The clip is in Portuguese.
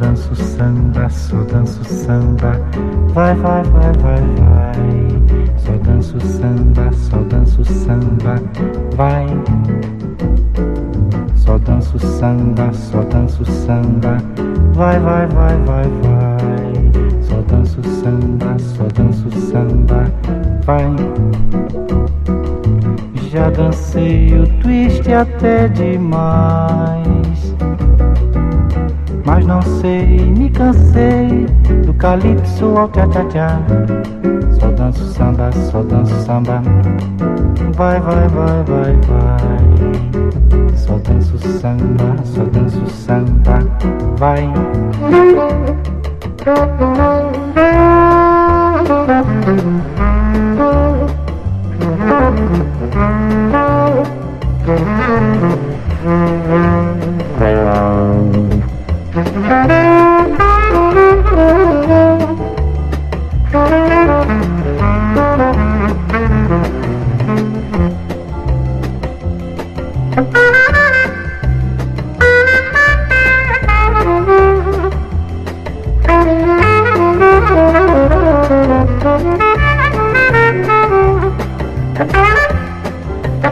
danço samba, só danço samba. Vai, vai, vai, vai, vai. Só danço samba, só danço samba. Vai. Só danço samba, só danço samba. Vai, vai, vai, vai, vai. Só danço samba, só danço samba. Vai. Já dancei o twist até demais, mas não sei, me cansei do calypso ao tchá-tchá-tchá. Só danço samba, só danço samba. Vai, vai, vai, vai, vai. Só danço samba, só danço samba. Vai. Bye.